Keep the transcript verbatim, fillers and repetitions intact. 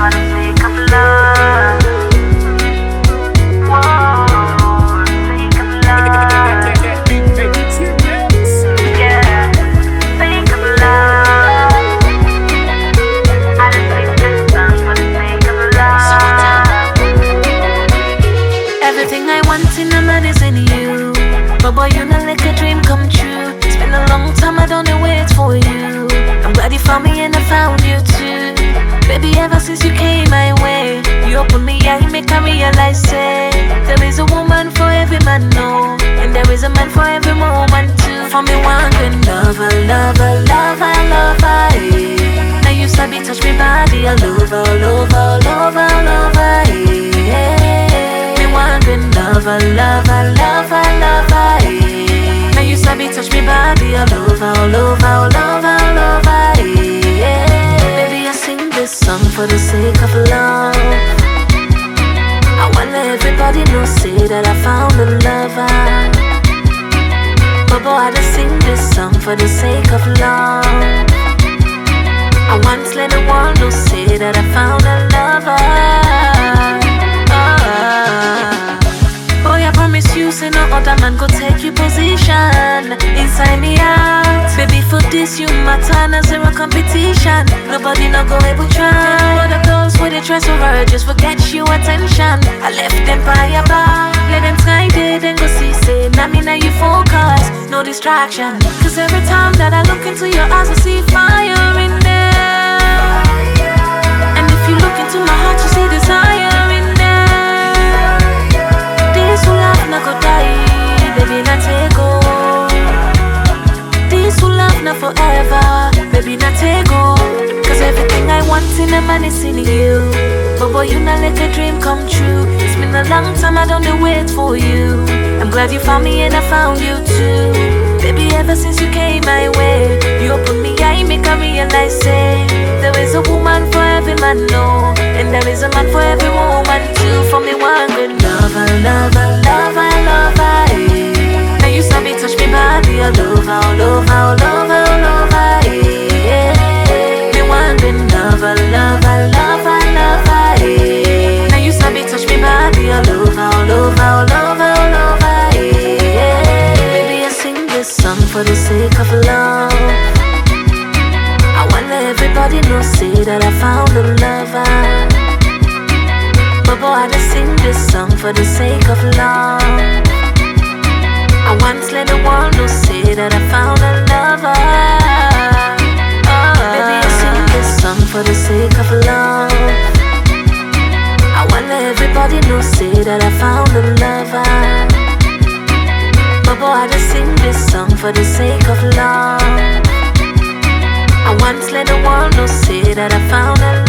for the sake of love. Whoa, sake of love. Yeah, sake of love. I just sing this song for the sake of love. Everything I want in a man is in you. But boy, you know like a dream come true. It's been a long time, I don't wait for you. I'm glad you found me and I found you too. Baby, ever since you came my way, you opened me eye, make I realize, say there is a woman for every man, no. And there is a man for every woman too. For me, one good lover, lover, lover, lover, yeah. Now you sabi touch me body, all over, all over, all over, all over, yeah. Me one good lover, lover, lover, lover, yeah. Now you sabi touch me body, all over, all over, all over, all over, yeah. Baby, I sing this song for the sake of love. I want everybody know, say that I found a lover. But boy, I just sing this song for the sake of love. I want to let the world know, say that I found a lover. Oh, boy, I promise you, say no other man go take your position inside me out. Baby, for this you matter, no zero competition. Nobody no go able try. But the girls with the dress so hard, just forget you attention. I left them by your bar, let them try it, then go see, say, now me now you focus, no distraction. Cause every time that I look into your eyes, I see fire in there. And if you look into my heart, you see desire in there. This will love not go die, baby, not take go. This will love not forever, baby, not take go. Cause everything I want in a man is in you. But boy, you not let a dream come true. It's been a long time, I don't wait for you. I'm glad you found me and I found you too. Baby, ever since you came my way, you opened me eye, make I realize, say there is a woman for every man, no. And there is a man for every woman too. For me, one good lover, lover, lover, lover, yeah. Now you saw me touch me body, all over, all over, all over, all over, yeah. Me one good lover, lover, lover, lover, yeah. Now you saw me touch me body, all over, all over, all over, all over, yeah. Baby, I sing this song for the sake of love. I want everybody know, say that I found a lover. But boy, I just sing this song for the sake of love. I want to let the world know, say that I found a lover. Oh, baby, I sing this song for the sake of love. I want everybody know, say that I found a lover. But boy, I just sing this song for the sake of love. I want to let the world know, say that I found a